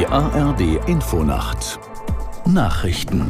ARD Infonacht Nachrichten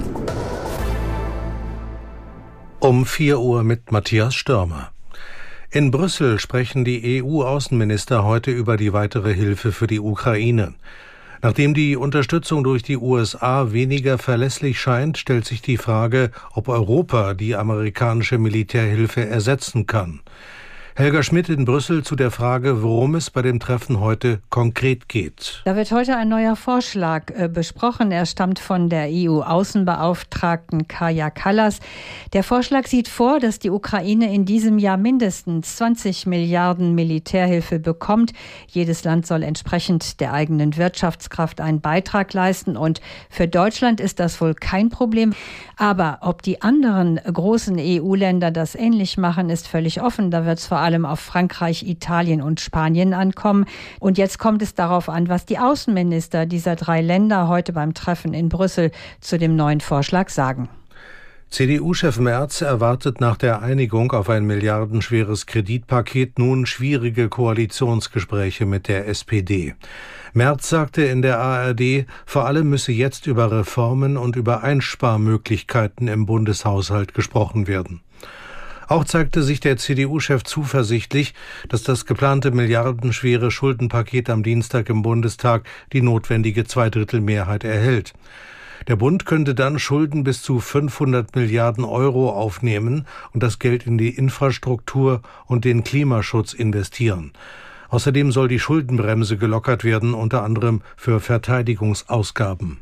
um 4 Uhr mit Matthias Stürmer. In Brüssel sprechen die EU-Außenminister heute über die weitere Hilfe für die Ukraine. Nachdem die Unterstützung durch die USA weniger verlässlich scheint, stellt sich die Frage, ob Europa die amerikanische Militärhilfe ersetzen kann. Helga Schmidt in Brüssel zu der Frage, worum es bei dem Treffen heute konkret geht. Da wird heute ein neuer Vorschlag besprochen. Er stammt von der EU-Außenbeauftragten Kaja Kallas. Der Vorschlag sieht vor, dass die Ukraine in diesem Jahr mindestens 20 Milliarden Militärhilfe bekommt. Jedes Land soll entsprechend der eigenen Wirtschaftskraft einen Beitrag leisten. Und für Deutschland ist das wohl kein Problem. Aber ob die anderen großen EU-Länder das ähnlich machen, ist völlig offen. Da wird es vor allem auf Frankreich, Italien und Spanien ankommen. Und jetzt kommt es darauf an, was die Außenminister dieser 3 Länder heute beim Treffen in Brüssel zu dem neuen Vorschlag sagen. CDU-Chef Merz erwartet nach der Einigung auf ein milliardenschweres Kreditpaket nun schwierige Koalitionsgespräche mit der SPD. Merz sagte in der ARD, vor allem müsse jetzt über Reformen und über Einsparmöglichkeiten im Bundeshaushalt gesprochen werden. Auch zeigte sich der CDU-Chef zuversichtlich, dass das geplante milliardenschwere Schuldenpaket am Dienstag im Bundestag die notwendige Zweidrittelmehrheit erhält. Der Bund könnte dann Schulden bis zu 500 Milliarden Euro aufnehmen und das Geld in die Infrastruktur und den Klimaschutz investieren. Außerdem soll die Schuldenbremse gelockert werden, unter anderem für Verteidigungsausgaben.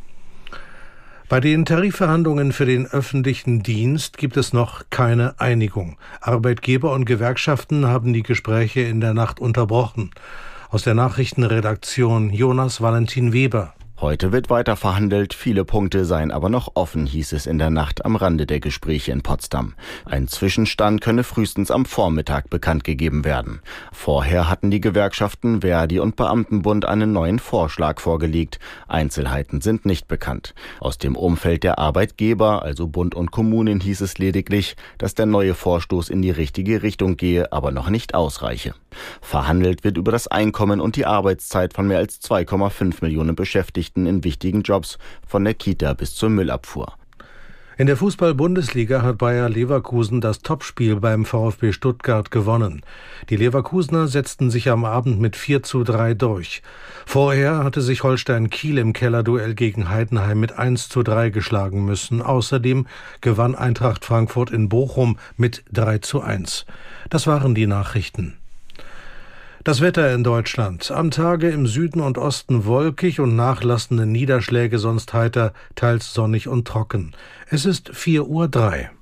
Bei den Tarifverhandlungen für den öffentlichen Dienst gibt es noch keine Einigung. Arbeitgeber und Gewerkschaften haben die Gespräche in der Nacht unterbrochen. Aus der Nachrichtenredaktion Jonas Valentin Weber. Heute wird weiter verhandelt, viele Punkte seien aber noch offen, hieß es in der Nacht am Rande der Gespräche in Potsdam. Ein Zwischenstand könne frühestens am Vormittag bekannt gegeben werden. Vorher hatten die Gewerkschaften Verdi und Beamtenbund einen neuen Vorschlag vorgelegt. Einzelheiten sind nicht bekannt. Aus dem Umfeld der Arbeitgeber, also Bund und Kommunen, hieß es lediglich, dass der neue Vorstoß in die richtige Richtung gehe, aber noch nicht ausreiche. Verhandelt wird über das Einkommen und die Arbeitszeit von mehr als 2,5 Millionen Beschäftigten in wichtigen Jobs, von der Kita bis zur Müllabfuhr. In der Fußball-Bundesliga hat Bayer Leverkusen das Topspiel beim VfB Stuttgart gewonnen. Die Leverkusener setzten sich am Abend mit 4:3 durch. Vorher hatte sich Holstein Kiel im Kellerduell gegen Heidenheim mit 1:3 geschlagen müssen. Außerdem gewann Eintracht Frankfurt in Bochum mit 3:1. Das waren die Nachrichten. Das Wetter in Deutschland. Am Tage im Süden und Osten wolkig und nachlassende Niederschläge, sonst heiter, teils sonnig und trocken. Es ist 4:03 Uhr.